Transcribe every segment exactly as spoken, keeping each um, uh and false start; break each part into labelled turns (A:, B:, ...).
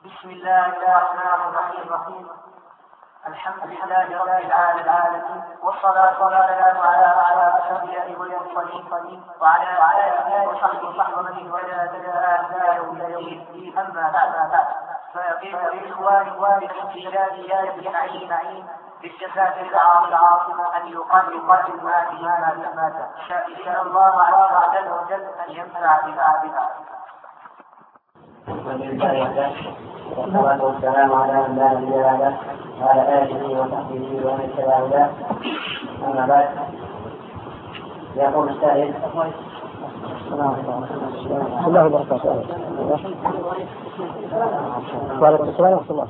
A: بسم الله الرحمن الرحيم. الحمد لله رب العالمين، والصلاة والسلام على أشرف الأنبياء والمرسلين وعلى آله وصحبه ومن اهتدى بهداه إلى يوم الدين. أما بعد، فيقين بالإخوان بالاستشهاد بالعين بالجزاء العاصمة أن يقدم هذه المادة، شاء الله عز وجل أن ينفع بها.
B: والصلاة والسلام على من لا نبي بعده وعلى آله وصحبه ومن تبعه له. أما بعد، يقول السائل:
C: بسم الله وبركاته. وعليكم السلام ورحمة الله.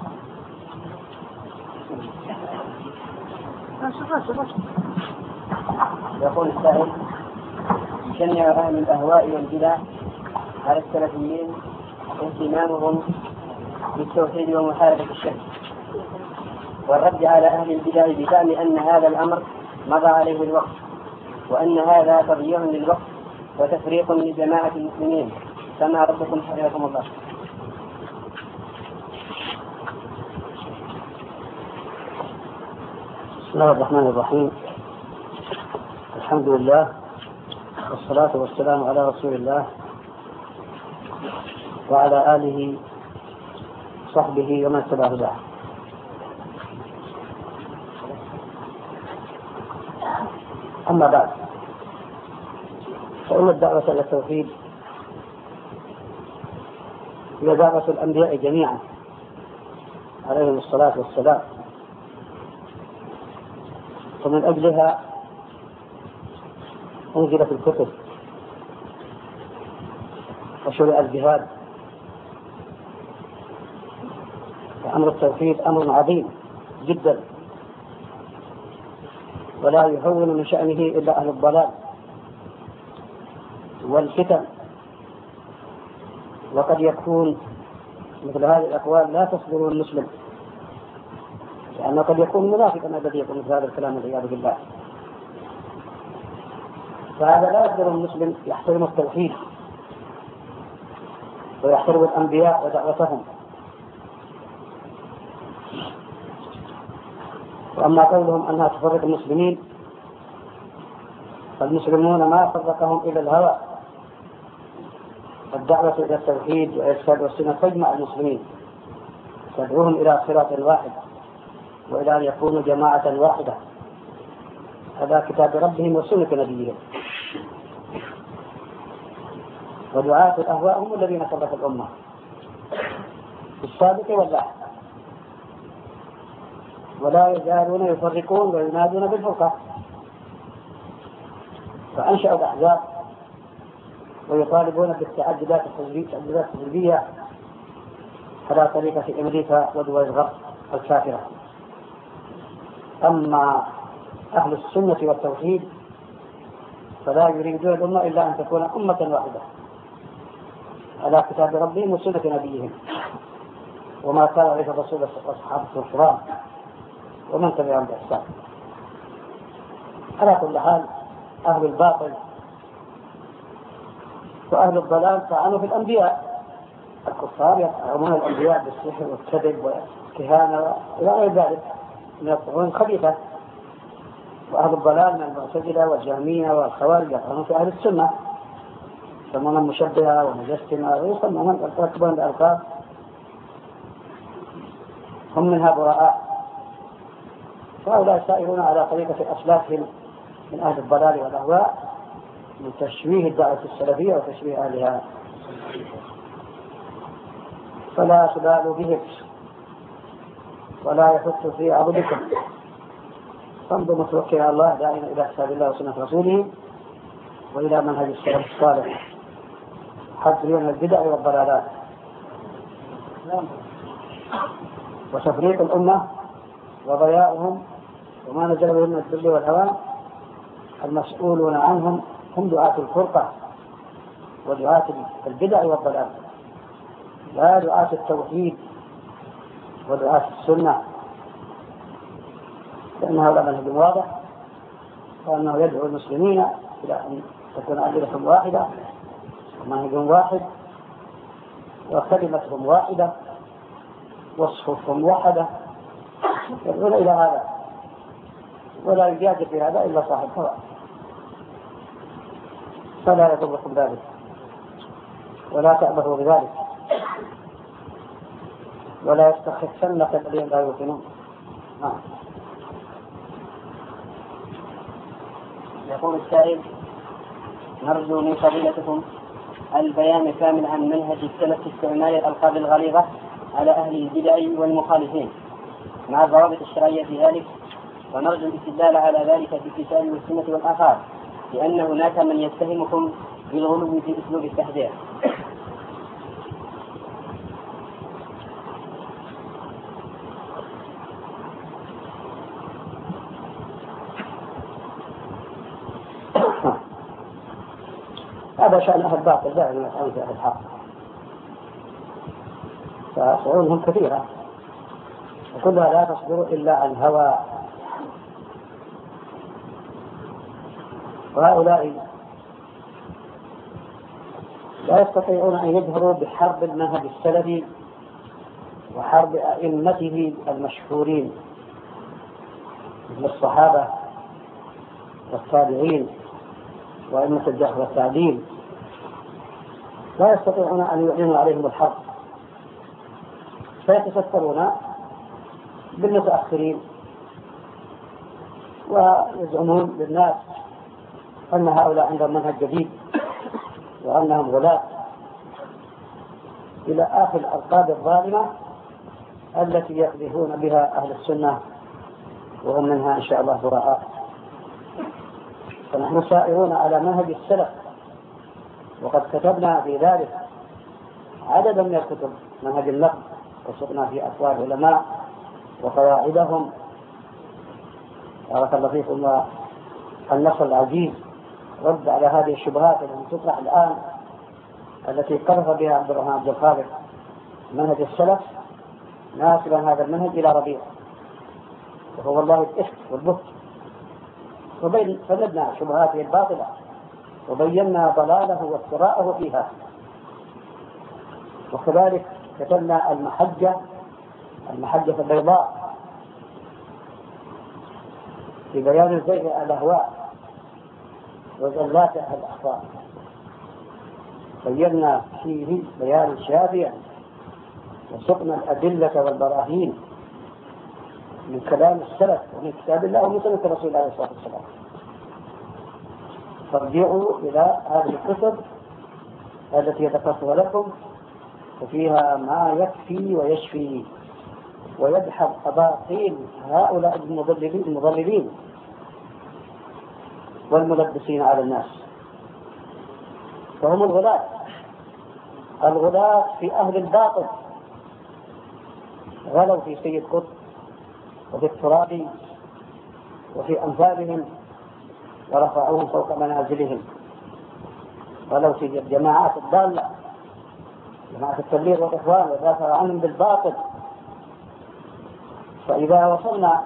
B: يقول السائل: جميع أهل الأهواء والبدع على السلفيين اهتمامهم بالتوحيد ومحاربة الشرك، والرد على أهل البدع بزعم أن هذا الأمر مضى عليه الوقت، وأن هذا تضييع للوقت وتفريق لجماعة المسلمين. فما ردكم حفظكم الله؟
C: بسم الله الرحمن الرحيم. الحمد لله والصلاة والسلام على رسول الله وعلى آله وصحبه ومن تبعه له. أما بعد، فإن الدعوة إلى التوحيد هي دعوة الأنبياء جميعا عليهم الصلاة والسلام، ومن أجلها أنزلت الكتب وشرع الجهاد. وأمر التوحيد أمر عظيم جدا، ولا يهون من شأنه إلا أهل الضلال والفتن. وقد يكون مثل هذه الأقوال لا تصدر المسلم، لأنه قد يكون منافقا الذي يقول مثل هذا الكلام والعياذ بالله. فهذا لا يصدر المسلم يحترم التوحيد ويحترم الأنبياء ودعوتهم. وأما قولهم أنها تفرق المسلمين، فالمسلمون ما فرقهم إلى الهوى. الدعوة إلى التوحيد والإرشاد والسنة تجمع المسلمين، تدعوهم إلى صراط واحد وإلى أن يكونوا جماعة واحدة على كتاب ربهم وسنة نبيهم. ودعاة الأهواء هم الذين فرقوا الأمة في السابق واللاحق، ولا يزالون يفرقون وينادون بالفرقة. فأنشأوا الأحزاب ويطالبون بالتعددات الحزبية على طريقة أمريكا ودول الغرب الكافرة. أما أهل السنة والتوحيد فلا يريدون الأمة إلا أن تكون أمة واحدة على كتاب ربهم وسنة نبيهم، وما كان عليه الرسول والصحابة والكرام ومن تبعهم بإحسان. على كل حال، أهل الباطل وأهل الضلال طعنوا في الأنبياء. الكفار يطعنون الأنبياء بالسحر والكذب والكهانة إلى غير ذلك من الطعون الخبيثة. وأهل الضلال من المعتزلة والجهمية والخوارج يطعنون في أهل السنة، يسمون المشبهة ومجسمة ويسمون يرتكبون الألقاب، هم منها براء. فهؤلاء سائرون على طريقة أسلافهم من أهل الضلال والأهواء من تشويه الدعوة السلفية وتشويه أهلها. فلا تبالوا بهم ولا يحط في عضدكم، فانظروا متوكل على الله دائما إلى كتاب الله وسنة رسوله وإلى منهج السلف الصالح، حذروا من البدع والضلالات. وتفريق الأمة وضياعهم وما نزل بهم من الذل والهوان، المسؤولون عنهم هم دعاة الفرقة ودعاة البدع والضلال، لا دعاة التوحيد ودعاة السنة. لأنه لا منهج واضح، وأنه يدعو المسلمين إلى أن تكون عقيدتهم واحدة ومنهج واحد وكلمتهم واحدة وصفوف موحدة يدعون إلى هذا، ولا يجاد في هذا إلا صاحب هوى، فلا يضركم ذلك ولا تأبهوا بذلك ولا يستخفنك الذين لا يوقنون. نعم.
B: يقول السائل: نرجو من فضيلتكم البيان كامل عن منهج السلف في استعمال الألقاب الغليظة على أهل البدع والمخالفين مع الضوابط الشرعية في ذلك، ونرجو الاستدلال على ذلك في الكتاب والسنة والآثار، لأن هناك من يتهمكم بالغلو في أسلوب التحذير.
C: هذا شأن أهل الباطل دائما يسألون في أهل الحق، فصعونهم كثيرة وكلها لا تصدر إلا عن هوى. وهؤلاء لا يستطيعون أن يظهروا بحرب المنهج السلفي وحرب أئمته المشهورين مثل الصحابة والتابعين وأئمة الجهر والتعديل، لا يستطيعون أن يعلنوا عليهم الحرب، فيتسترون بالمتأخرين ويزعمون للناس أن هؤلاء عندهم منهج جديد وأنهم غلاة إلى آخر الألقاب الظالمة التي يقذفون بها أهل السنة وهم منها إن شاء الله براء. فنحن سائرون على منهج السلف، وقد كتبنا في ذلك عددا من الكتب، منهج النقد، وصرنا في أقوال العلماء وقواعدهم، بارك الله فيكم، النص العزيز رد على هذه الشبهات التي تطرح الآن التي قذف بها عبد الرحمن عبد الخالق منهج السلف ناسبا هذا المنهج إلى ربيع، وهو والله الإفك والبث، وبين فندنا شبهاته الباطلة وبينا ضلاله وافتراءه فيها. وكذلك كتبنا المحجة المحجة البيضاء في بيان الزيغ الأهواء وزلات أهل الأخطاء، بينا فيه بيان شافع وسقنا الأدلة والبراهين من كلام السلف ومن كتاب الله ومن سنة رسول الله صلى الله عليه وسلم. فارجعوا إلى هذه الكتب التي يتقصها لكم، وفيها ما يكفي ويشفي ويدحض أباطيل هؤلاء المضللين والملبسين على الناس، فهم الغلاة الغلاة في أهل الباطل، غلوا في سيد قطب وفي الترابي وفي أمثالهم ورفعوهم فوق منازلهم، غلوا في الجماعات الضالة، جماعة التبليغ والإخوان، ودافعوا عنهم بالباطل. فإذا وصلنا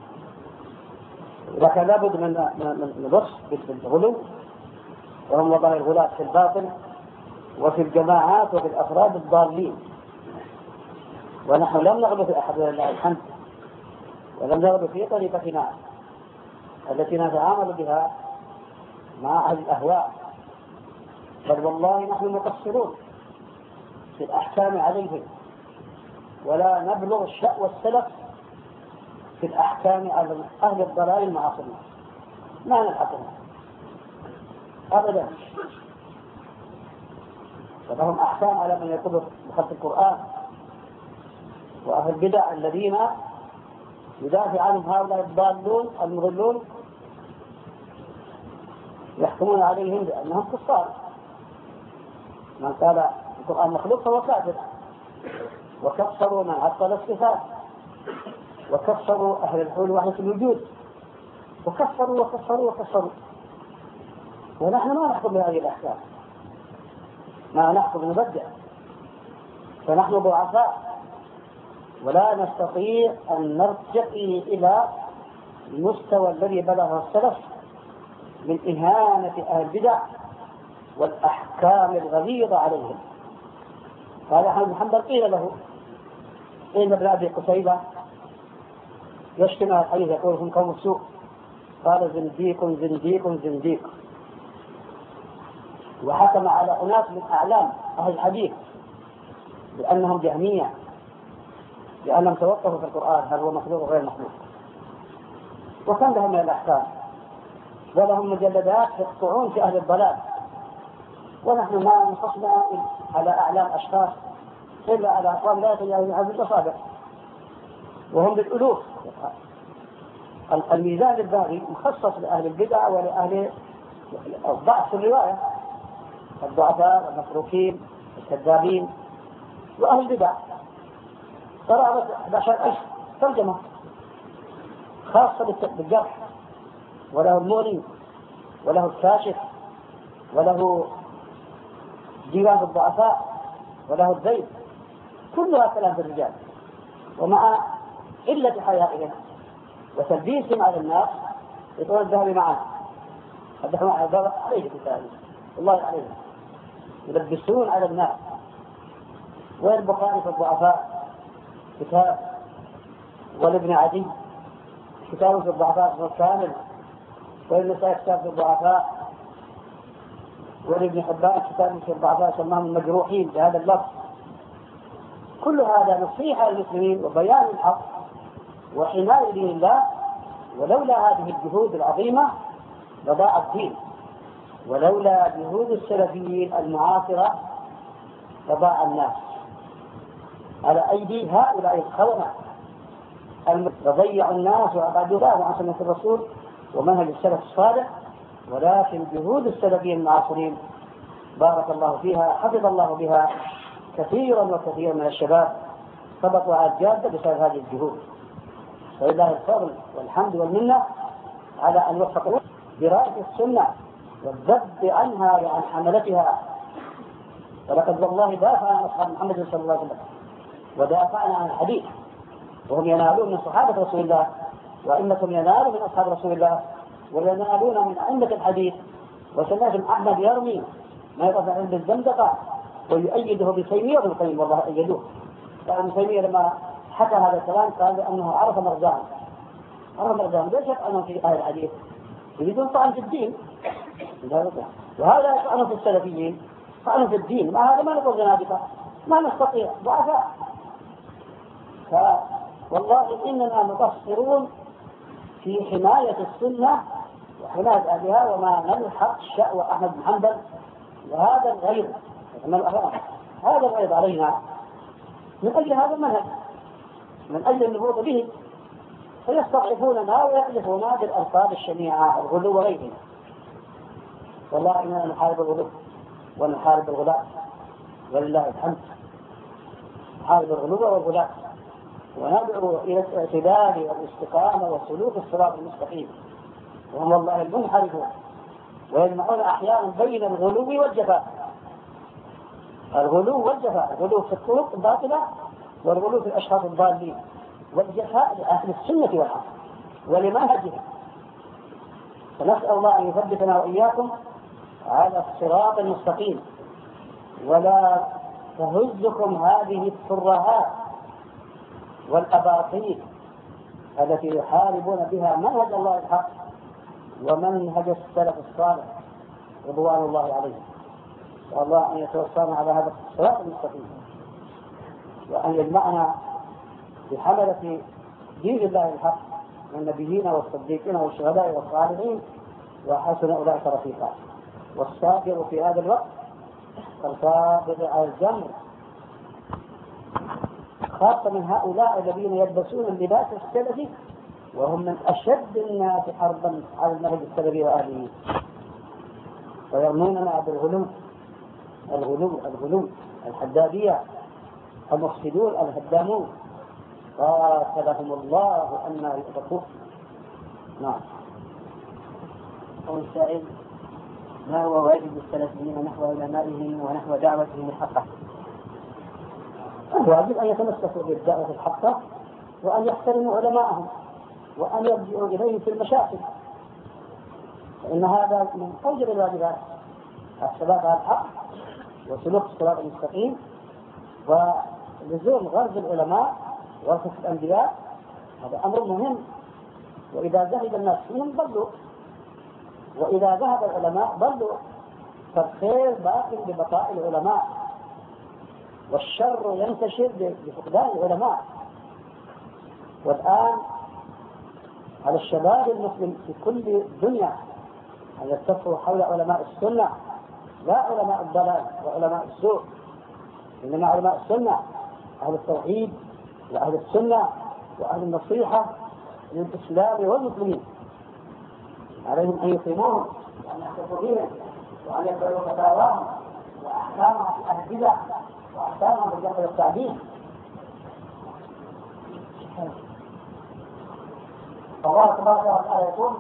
C: إذا كان لابد من الوصف بالغلو، وهم وضع الغلاة في الباطل وفي الجماعات وفي الأفراد الضالين، ونحن لم نغلو في أحد لله الحمد، ولم نغلو في طريقتنا التي نتعامل بها مع أهل الأهواء، بل والله نحن مقصرون في الأحكام عليهم، ولا نبلغ الشأو والسلف في الأحكام على أهل الضلال المعاصرين، ما نلحقهم أبدا. فلهم أحكام على من يقول بخط القرآن، وأهل البدع الذين يدافع عنهم هؤلاء الضالون المضلون يحكمون عليهم بأنهم كفار. من قال القرآن مخلوق فهو كافر، وكفروا من عطل الصفات، وكفروا أهل الحلول وحدة الوجود، وكفروا وكفروا وكفروا. ونحن ما نحكم بهذه الأحكام، ما نحكم نبدع، فنحن ضعفاء ولا نستطيع أن نرتقي إلى المستوى الذي بلغه السلف من إهانة أهل البدع والأحكام الغليظة عليهم. قال أحمد بن حنبل قيل له: قيل ابن أبي قتيبة يشتم الحديث يقول هم قوم السوء، قال زنديق زنديق زنديق، وحكم على أناس من أعلام أهل الحديث بأنهم جهمية، لأنهم توقفوا في القرآن هل هو مخلوق وغير مخلوق، وكان لهم من الأحكام ولهم مجلدات يقطعون في أهل الضلال، ونحن ما نخصنا على أعلام أشخاص إلا على أقوام لا يتجاوز هذه الأصابع، وهم بالألوف. الميزان الباغي مخصص لأهل البدع ولأهل الضعف في الرواية، الضعفاء المتروكين الكذابين وأهل البدع، قرابة أحد عشر ألف ترجمة خاصة بالجرح، وله المغني وله الكاشف وله ديوان الضعفاء وله الزيت، كلها كلام بالرجال. ومع قلة حيائهم وتلبيسهم على الناس يقول الذهبي معه الدحوم على الضرب عليه كتابه الله عليه، يلبسون على الناس. والبخاري في الضعفاء كتاب، والابن عدي كتاب في الضعفاء كامل، والنسائي كتاب في الضعفاء، والابن حبان كتاب في الضعفاء سماهم المجروحين بهذا اللفظ. كل هذا نصيحة للمسلمين وبيان الحق وحماية دين الله، ولولا هذه الجهود العظيمة لضاع الدين، ولولا جهود السلفيين المعاصرة لضاع الناس على أيدي هؤلاء الخونة ضيعوا الناس وأبعدوا الله عن سنة الرسول ومنهج السلف الصالح. ولكن جهود السلفيين المعاصرين بارك الله فيها حفظ الله بها كثيرا وكثيرا من الشباب سبقوا على الجادة بسبب هذه الجهود. ولله الفضل والحمد والمنة على أن يوفق دراية السنة والذب عنها وعن حملتها. ولقد والله دافع عن أصحاب محمد صلى الله عليه وسلم ودافعنا عن الحديث، وهم ينالون من صحابة رسول الله، وإنكم ينالون من أصحاب رسول الله وينالون من أئمة الحديث. وسمعتم أحمد يرمي ما يقف عند الزندقة ويؤيده بتيمية وابن القيم، والله أيدوه. فابن تيمية لما حكى هذا الكلام قال لأنه عرف مرجعهم عرف مرجعهم ليش يطعنون في أهل الحديث؟ يريدون طعن في الدين، وهذا يطعنون في السلفيين طعنوا في الدين. ما هذا ما نقول زنادقة، ما نستطيع ضعفاء. فوالله إننا مقصرون في حماية السنة وحماية أهلها، وما نلحق شأوى أحمد بن حنبل وهذا الغيظ هذا الغيظ علينا من أجل هذا المنهج، من أجل النهوض به، فيستضعفوننا ويحلفونا بالألفاظ الشنيعة الغلو وغيره. والله إننا نحارب الغلو ونحارب الغلاء ولله الحمد، نحارب الغلو والغلاء وندعو إلى الاعتدال والاستقامة وسلوك الصراط المستقيم. وهم والله المنحرفون ويجمعون أحيانا بين الغلو والجفاء، الغلو والجفاء، الغلو في الطرق الباطلة والغلو في الأشخاص الضالين، والجفاء لأهل السنة والحق ولمنهجهم. فنسأل الله أن يثبتنا وإياكم على الصراط المستقيم، ولا تهزكم هذه الترهات والأباطيل التي يحاربون بها منهج الله الحق ومنهج السلف الصالح رضوان الله عليهم. والله أن يتوفانا على هذا الصراط المستقيم، وأن يجمعنا بحملة دين الله الحق من النبيين والصديقين والشهداء والصالحين، وحسن أولئك رفيقا. والصابر في هذا الوقت كالصابر على الجمر، خاصة من هؤلاء الذين يلبسون اللباس السلفي وهم من أشد الناس حربا على المنهج السلفي وأهله، ويرموننا بالغلو الغلو الغلو الحدادية المفسدون الهدامون، قاتلهم الله أن يؤفكون. نعم.
B: قول السائل: ما هو واجب السلفيين نحو علمائهم ونحو دعوتهم الحقة؟
C: واجب أن يتمسكوا بالدعوة الحقة، وأن يحترموا علماءهم، وأن يرجعوا إليهم في المشاكل، فإن هذا من أوجب الواجبات، الثبات على الحق وسلوك الصراط المستقيم ولزوم غرض العلماء ورثة الأنبياء هذا أمر مهم، وإذا ذهب الناس فيهم ضلوا، وإذا ذهب العلماء ضلوا، فالخير باق ببقاء العلماء، والشر ينتشر بفقدان العلماء. والآن على الشباب المسلم في كل الدنيا أن يتصلوا حول علماء السنة، لا علماء الضلال وعلماء السوء، إنما علماء السنة، أهل التوحيد وأهل السنة وأهل النصيحة للإسلام والمسلمين. عليهم أن يقيموهم وأن يحتفظوا بهم وأن يقبلوا فتاواهم وأحكامهم في أهل البدع وأحكامهم في الجهل والتعديل. الله تبارك وتعالى يقول: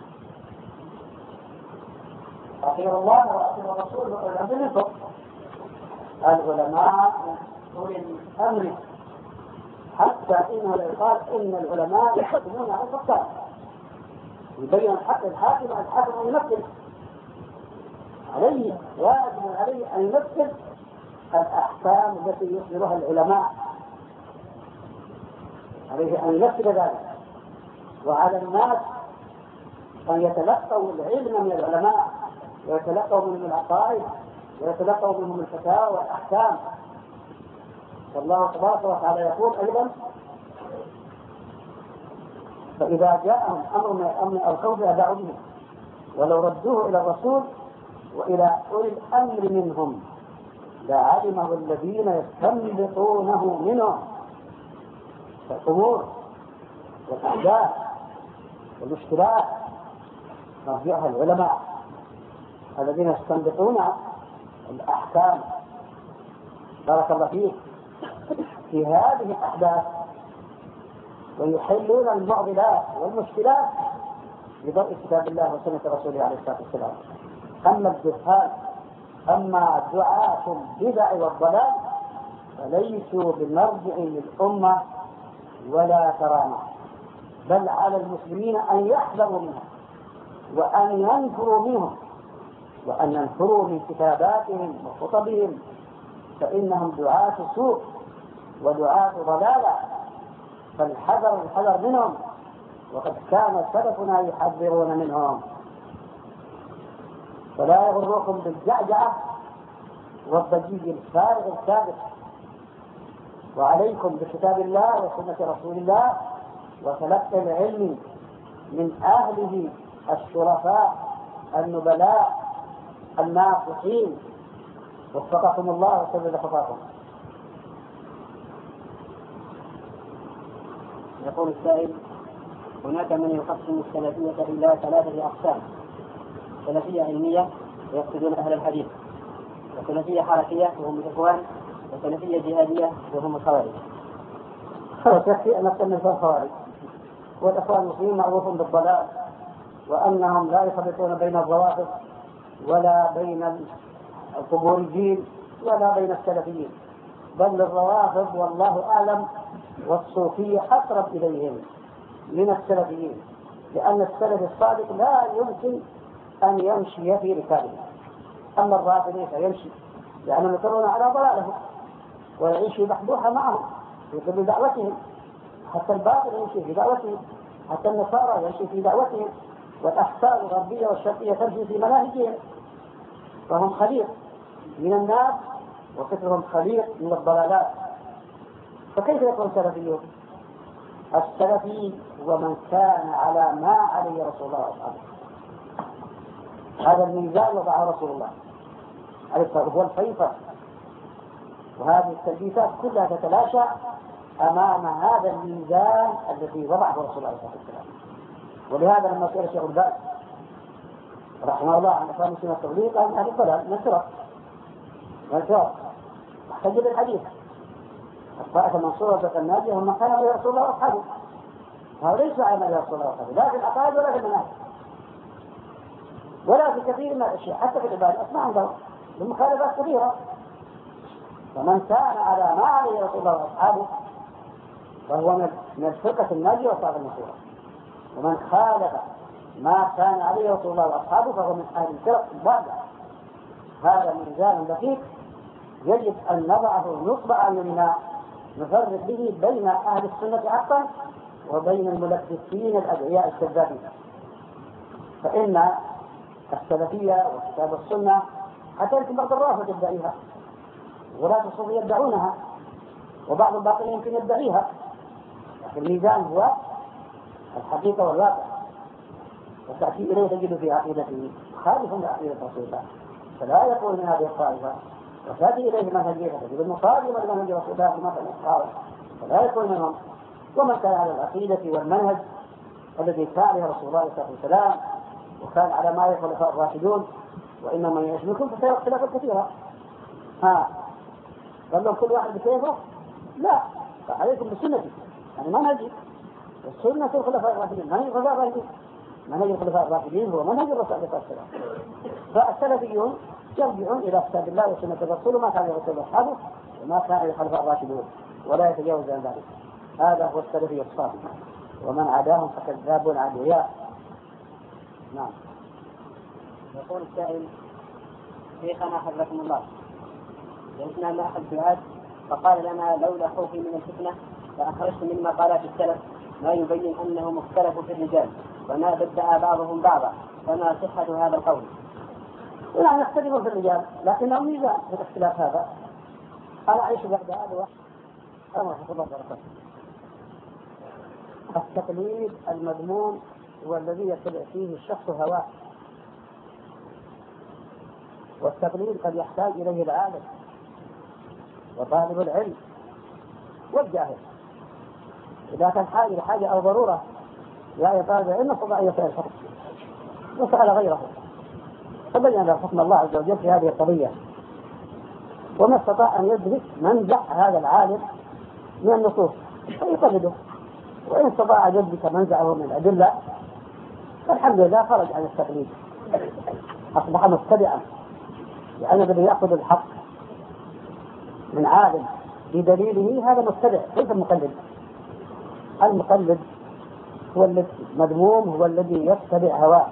C: أطيعوا الله وأطيعوا الرسول وأولي الأمر منكم. العلماء أولي الأمر، حتى إنه يقال إن العلماء يحكمون على الحكام، يبين حق الحاكم الحاكم أن ينفذ عليه، واجب عليه أن ينفذ الأحكام التي يصدرها العلماء، عليه أن ينفذ ذلك. وعلى الناس أن يتلقوا العلم من العلماء، ويتلقوا منهم العقائد، ويتلقوا منهم الفتاوى والأحكام. والله تبارك وتعالى يقول أيضا: فإذا جاءهم أمر من الأمن أو الخوف أذاعوا به ولو ردوه إلى الرسول وإلى أولي الأمر منهم لعلمه الذين يستنبطونه منهم. فالأمور والأحداث والمشكلات مرجعها العلماء الذين يستنبطون الأحكام. بارك الله فيك في هذه الأحداث، ويحلون المعضلات والمشكلات بضوء كتاب الله وسنة رسوله عليه الصلاة والسلام. أما الجهال، أما دعاة البدع والضلال فليسوا بمرجع للأمة ولا كرامة، بل على المسلمين أن يحذروا منها وأن ينفروا منهم، وأن ينفروا من كتاباتهم وخطبهم، فإنهم دعاة سوء ودعاة ضلالة، فالحذر الحذر منهم، وقد كان سلفنا يحذرون منهم. فلا يغركم بالجعجعة والضجيج الفارغ الثابت، وعليكم بكتاب الله وسنة رسول الله وتلقي العلم من أهله الشرفاء النبلاء الناصحين، وفقكم الله وسدد خطاكم.
B: يقول السائل: هناك من يقسم السلفية إلى ثلاثة أقسام: سلفية علمية ويقصدون أهل الحديث، وسلفية حركية وهم الإخوان، وسلفية جهادية وهم الخوارج.
C: خلاص يكفي أن نقسم الخوارج، والإخوان المسلمين معروف بالضلال، وأنهم لا يفرقون بين الروافض ولا بين القبوريين ولا بين السلفيين، بل الروافض والله أعلم والصوفية أقرب إليهم من السلفيين، لأن السلف الصادق لا يمكن أن يمشي في ركابه، أما الرافضين فيمشي لأنهم يقرون على ضلاله ويعيش بحبوحة معهم في كل دعوتهم، حتى الباطل يمشي في دعوتهم، حتى النصارى يمشي في دعوتهم، والأحساب الغربية والشرقية تمشي في مناهجهم، فهم خليط من الناس وفكرهم خليط من الضلالات. فكيف يكون سلفيون؟ السلفي هو من كان على ما عليه رسول الله وأصحابه. هذا الميزان وضعه رسول الله عليه الصلاة والسلام، هو الفيصل، وهذه التلبيسات كلها تتلاشى أمام هذا الميزان الذي وضعه رسول الله عليه الصلاة والسلام. ولهذا لما سئل الشيخ الباز رحمه الله عن إخوان المسلمين التبليغ قال: هذه الضلال نشرت نشرت واحتج بالحديث الطائفة المنصورة الناجية هم كانوا عليه رسول الله وأصحابه، هؤلاء ليسوا على ما رسول الله وأصحابه، لا في العقائد ولا في المناهج ولا في كثير من الأشياء، حتى في العبادات ما عندهم المخالفات كبيرة. فمن كان على ما عليه رسول الله وأصحابه فهو من الفرقة الناجية والطائفة المنصورة، ومن خالف ما كان عليه رسول الله وأصحابه فهو من أهل الفرق الضالة. هذا ميزان دقيق يجب أن نضعه نصب أعيننا نفرق به بين أهل السنة حقا وبين الملبسين الأدعياء الكذابين. فإن السلفية وكتاب السنة حتى يمكن بعض الرافض يدعيها، ولاة الصوفية يدعونها، وبعض الباطنين يمكن يدعيها، لكن الميزان هو الحقيقة والواقع. وتأتي إليه تجد في عقيدته خالف لعقيدة رسول الله، فلا يقول من هذه الطائفة، وتأتي إليه منهجية تجد المصادم لمنهج رسول الله مثلا، فلا يقول منهم. ومن كان على العقيدة والمنهج الذي كان عليه رسول الله صلى الله عليه وسلم وكان على ما يقول الخلفاء الراشدون، وإنما من يشبكون فسيرى اختلافا كثيرا. ها قال لهم كل واحد بكيفه؟ لا، فعليكم بسنتي، يعني منهجي والسنة الخلفاء الراشدين، منهج الخلفاء الراشدين منهج الخلفاء الراشدين هو منهج الرسول عليه الصلاة والسلام. فالسلفيون يرجعون إلى كتاب الله وسنة الرسول، ما كان يرسل أصحابه وما كان الخلفاء الراشدون، ولا يتجاوز عن ذلك. هذا هو السلفي الصادق، ومن عداهم فكذاب عدوياء. نعم.
B: يقول السائل: شيخنا حفظكم الله، جلسنا مع أحد الدعاة فقال لنا: لولا خوفي من الفتنة فأخرجت من مقالات السلف ما يبين أنهم اختلفوا في الرجال وما بدأ بعضهم بعضا، فما صحة هذا القول؟
C: لا نختلف في الرجال، لكنهم ميزان في الاختلاف هذا. أنا أعيش بعد هذا أمر حفظ الله وبركاته. التقليد المذموم هو الذي يتبع فيه الشخص هواه، والتقليد قد يحتاج إليه العالم وطالب العلم والجاهل. إذا كان حاجة لحاجة أو ضرورة لا يطالب العلم فضع يسأل الحكم وسأل غيره، فبين له حكم الله عز وجل في هذه القضية، وما استطاع أن يدرك منزع هذا العالم من النصوص فيقلده، وإن استطاع أن يدرك منزعه من الأدلة فالحمد لله خرج عن التقليد، أصبح متبعا، لأن الذي يأخذ الحق من عالم بدليله هذا متبع ليس مقلد. المقلد هو الذي مذموم، هو الذي يتبع هواه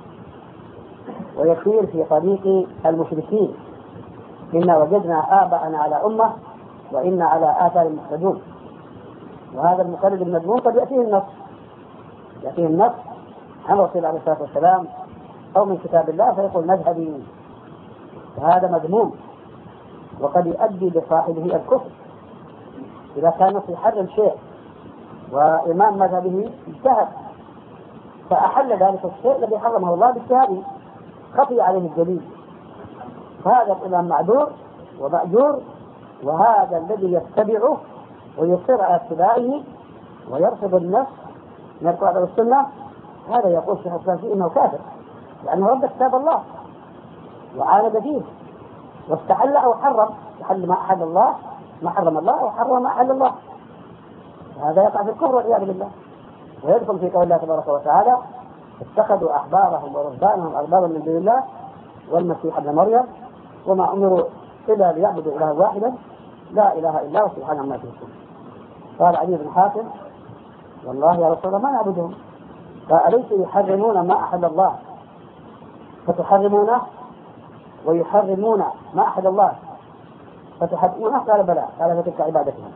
C: ويسير في طريق المشركين. إنا وجدنا آباءنا على أمة وإنا على آثار مقتدون. وهذا المقلد المذموم قد يأتيه النص يأتيه النص عن رسول الله عليه الصلاة والسلام أو من كتاب الله فيقول مذهبي، فهذا مذموم، وقد يؤدي لصاحبه الكفر إذا كان في حرم شيء وإمام مذهبه اجتهد فأحل ذلك الشيء الذي حرمه الله باجتهاده، خفي عليه الدليل، فهذا الإمام معذور ومأجور. وهذا الذي يتبعه ويصر على اتباعه ويرفض النص من القرآن والسنة، هذا يقول شيخ الإسلام فيه إنه كافر، لأنه رد كتاب الله وعاند فيه واستحل أو حرم، استحل ما أحل الله ما حرم الله أو حرم ما أحل الله، هذا يقع في الكفر والعياذ بالله، ويدخل في قول الله تبارك وتعالى: اتخذوا أحبارهم ورهبانهم أربابا من دون الله والمسيح ابن مريم وما أمروا إلا ليعبدوا إلها واحدا لا إله إلا هو سبحانه عما يشركون. قال علي بن حاتم: والله يا رسول الله ما نعبدهم، فأليس يحرمون ما أحل الله فتحرمونه ويحرمون ما أحل الله فتحرمونه؟ قال بلى، قال فتلك عبادتهم.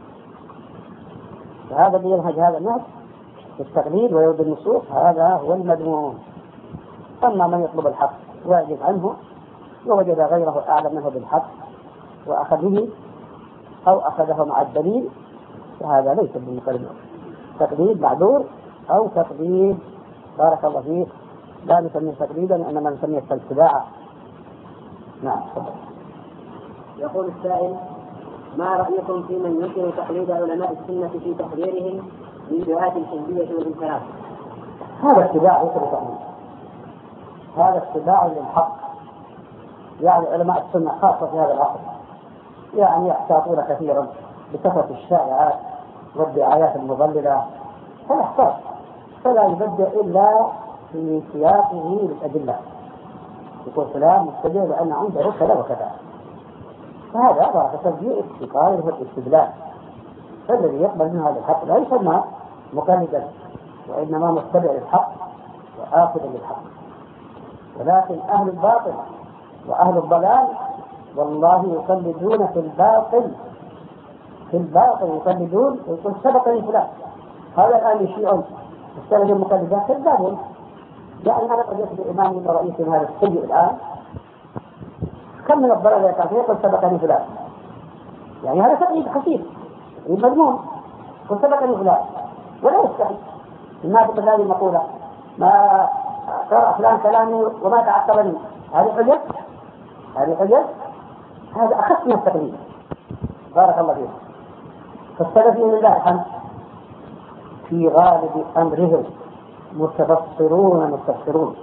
C: فهذا الذي ينهج هذا النهج التقليد ويرد النصوص هذا هو المذموم. أما من يطلب الحق ويعجز عنه ووجد غيره أعلم منه بالحق وأخذ به أو أخذه مع الدليل فهذا ليس بالمقلد، تقليد معذور أو تقليد بارك الله فيك لا نسميه تقليدا إنما نسميه اتباعا. نعم.
B: يقول السائل: ما رأيكم في من ينكر تقليد علماء السنة في تحذيرهم من دعاة الحزبية والانحراف؟
C: هذا اتباع ليس بتقليد، هذا اتباع للحق. يعني علماء السنة خاصة في هذا العصر يعني يحتاطون كثيرا بكثرة الشائعات والدعايات المضللة، فيحتاط فلا يبدأ إلا في سياقه للأدلة، يقول فلان مبتدع لأن عنده كذا وكذا، فهذا بارك تشجيع استقرار والاستدلال. فالذي يقبل من هذا الحق لا يسمى مقلدا وإنما متبع للحق وآخذ للحق. ولكن أهل الباطل وأهل الضلال والله يقلدون في الباطل في الباطل يقلدون ويقول سبقني فلان. هذا الآن يشيعون السلف المقلدات كذابون. يعني أنا قد يكتب إمامي ورئيس هذا السيء الآن كم من الضلال يقع فيه يقول سبقني فلان. يعني هذا تقليد خفيف مضمون، قل سبقني فلان ولا يستحي الناس بهذه المقولة ما قرأ فلان كلامي وما تعقبني. هذه حجة؟ هذه حجة؟ هذا أخف من التقليد. بارك الله فيك. فالسلفيين لله الحمد في غالب أمرهم متبصرون مستبصرون،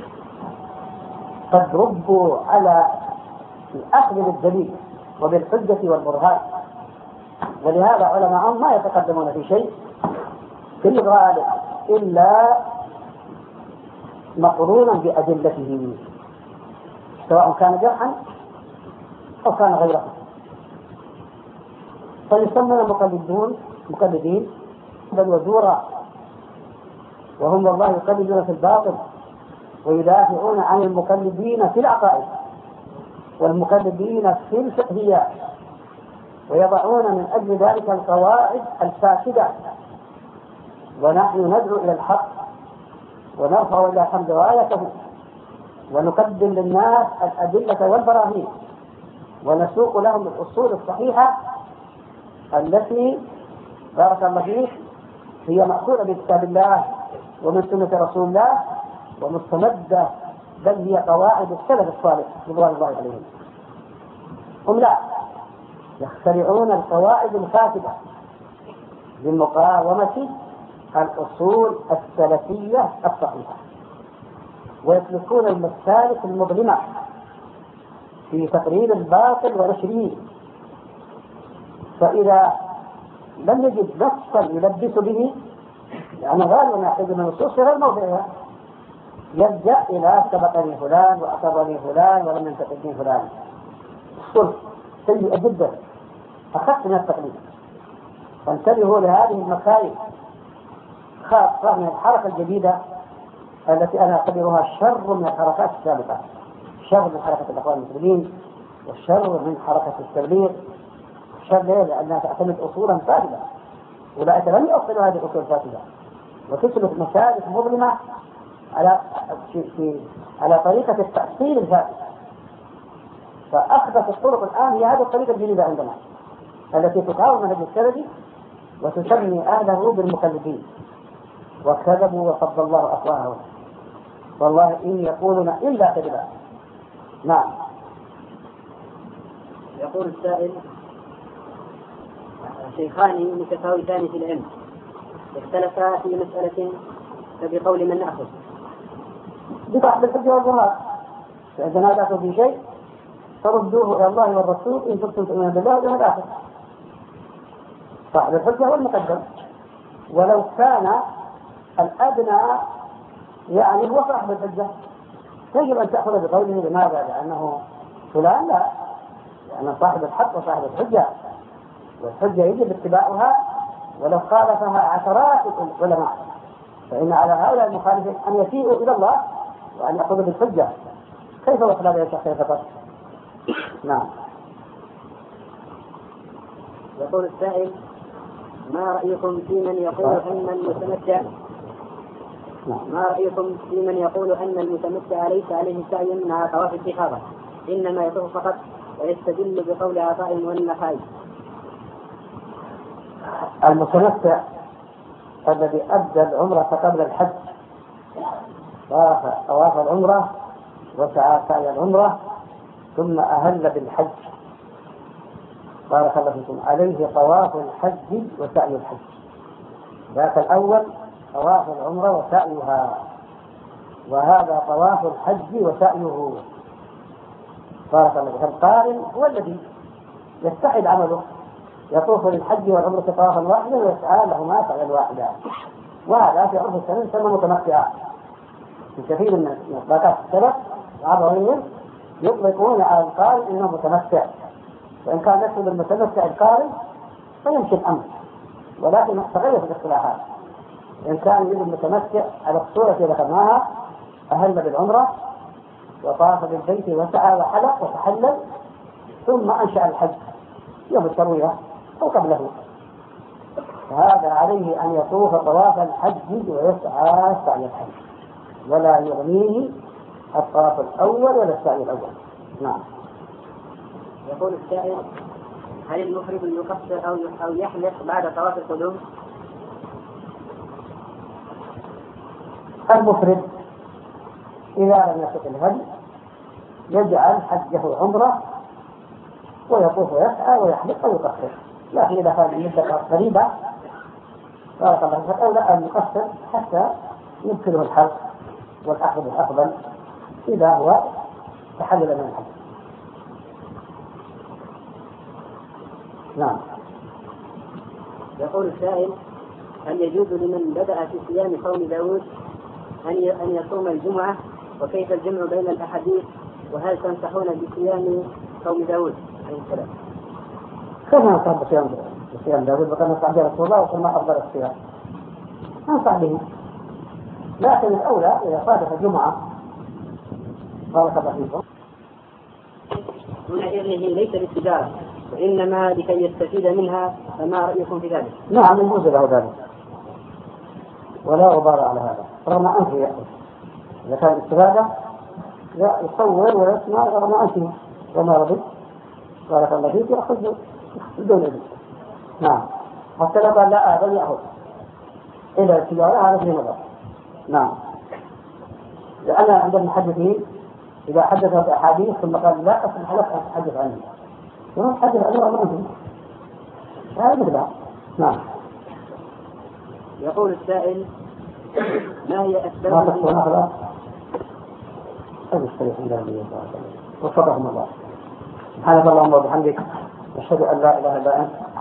C: قد ربوا على الأخذ بالدليل وبالحجة والبرهان، ولهذا علماءهم ما يتقدمون في شيء في الغالب إلا مقرونا بأدلته، سواء كان جرحا أو كان غيره. فيسمون المقلدون مقلدين بل وزورا، وهم والله يقلدون في الباطل ويدافعون عن المقلدين في العقائد والمقلدين في الفقهيات، ويضعون من أجل ذلك القواعد الفاسدة. ونحن ندعو إلى الحق ونرفع إلى حمد رايته ونقدم للناس الأدلة والبراهين ونسوق لهم الأصول الصحيحة التي بارك الله فيه هي مأخوذة بكتاب الله ومن سنة رسول الله ومستمدة، بل هي قواعد السلف الصالح رضوان الله عليهم. هم لا يخترعون القواعد الفاسدة لمقاومة الأصول السلفية الصحيحة، ويسلكون المسالك المظلمة في تقرير الباطل ونشره. فإذا لم يجد نصا يلبس به، لأن غالبا يأخذ من النصوص في غير موضعها، يلجأ إلى سبقني فلان وأقرني فلان ولم ينتقدني فلان. الصلح سيء جدا، أخف من التقليد. فانتبهوا لهذه المكايد، خاصة من الحركة الجديدة التي أنا أعتبرها شر من الحركات السابقة، شر من حركة الإخوان المسلمين والشر من حركة التبليغ. الشر ليه؟ لأنها تعتمد أصولا فاسدة، أولئك لم يؤصلوا هذه الأصول الفاسدة وتسلك مسالك مظلمة على في على طريقة التأصيل الفاسد. فأخبث الطرق الآن هي هذه الطريقة الجديدة عندنا التي تقاوم منهج السلفي وتسمي أهله بالمقلدين، وكذبوا وصد الله أفواههم والله إن يقولون إلا كذبا. نعم.
B: يقول السائل: شيخان متفاوتان في العلم اختلفا في مسألة فبقول من نأخذ؟
C: بتحت الحجة والبرهان. فإذا نادعتم في شيء فردوه إلى الله والرسول إن كنتم تؤمنون بالله واليوم الآخر. صاحب الحجة والمقدم، ولو كان الأدنى يعني هو صاحب الحجة يجب أن تأخذ بقوله. لماذا؟ لأنه فلان لا، لأن صاحب الحق وصاحب الحجة، والحجة يجب اتباعها ولو خالفها عشرات العلماء، فإن على هؤلاء المخالفين أن يسيئوا إلى الله وأن يأخذوا بالحجة. كيف وصل هذا الشخص فقط؟ نعم.
B: يقول السائل: ما رأيكم في من يقول أن المتمتع ما رأيكم في من يقول أن المتمتع ليس عليه سعي مع طواف الإفاضة، إنما يطوف فقط ويستدل بقول عطاء والنخعي؟
C: المتمتع الذي أدى العمرة قبل الحج طاف طواف العمرة وسعى سعي العمرة ثم أهل بالحج، بارك الله فيكم، عليه طواف الحج وسعي الحج. ذاك الأول طواف العمرة وسعيها، وهذا طواف الحج وسعيه. بارك الله فيكم. القارن هو الذي يستحد عمله، يطوف للحج والعمرة طوافا واحدا ويسعى لهما سعيا واحدا، وهذا في عرف السنة يسمى متمتعا. في كثير من إطلاقات السلف العربيين يطلقون على القارن إنه متمتع، وإن كان يقصد المتمتع القارن فيمشي الأمر، ولكن تغير في الاصطلاحات. إن كان يريد المتمتع على الصورة التي ذكرناها أهل بالعمرة وطاف بالبيت وسعى وحلق وتحلل ثم أنشأ الحج يوم التروية أو قبله، فهذا عليه أن يطوف طواف الحج ويسعى سعي الحج، ولا يغنيه الطواف الأول ولا السعي الأول. نعم.
B: يقول السائل: هل المفرد يقصر أو أو يحلق بعد طواف القدوم؟
C: المفرد إذا لم يسق الهدي يجعل حجه عمرة ويطوف ويسعى ويحلق ويقصر، لكن إذا كان المدة قريبة بارك الله فيك أولى أن يقصر حتى يمكنه الحلق والأخذ الأفضل إذا هو تحلل من الحج. نعم.
B: يقول السائل: هل يجوز لمن بدأ في صيام صوم داود أن يصوم الجمعة؟ وكيف الجمع بين الأحاديث؟ وهل تنصحون بصيام صوم داود عليه السلام؟
C: كيف ننصح بصيام بصيام داود؟ وقد ننصح به رسول الله وقلنا أفضل الصيام، ننصح به، لكن الأولى إذا صادف الجمعة بارك الله فيكم.
B: هنا إذنه ليس للتجارة وإنما لكي يستفيد منها، فما رأيكم في ذلك؟
C: نعم يجوز له ذلك ولا غبار على هذا، رغم أنفه يأخذ إذا كان الاستفادة يصور ويسمع رغم أنفه وما رضي بارك الله فيك يأخذ بدون إذن. نعم، حتى لو قال لا أعظم يأخذ إلى التجارة هذا في نظر. نعم، لأن عند المحدثين إذا حدثوا بأحاديث ثم قال لا أصلح لك أن تحدث عني، ثم تحدث عني رغم أنفه، هذا مثلها. نعم.
B: يقول السائل: ما هي أسباب
C: ما تكون هذا أستريح عند الله وصدقهم الله. سبحانك اللهم وبحمدك، أشهد أن لا إله إلا أنت